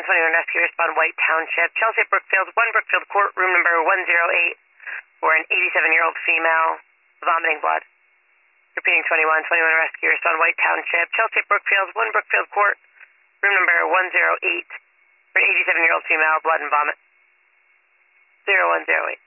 21 rescue respond White Township. Chelsea Brookfield, 1 Brookfield Court, room number 108, where an 87-year-old female vomiting blood. Repeating 21 rescue respond White Township. Chelsea Brookfield, 1 Brookfield Court, room number 108, where an 87-year-old female blood and vomit. 0108.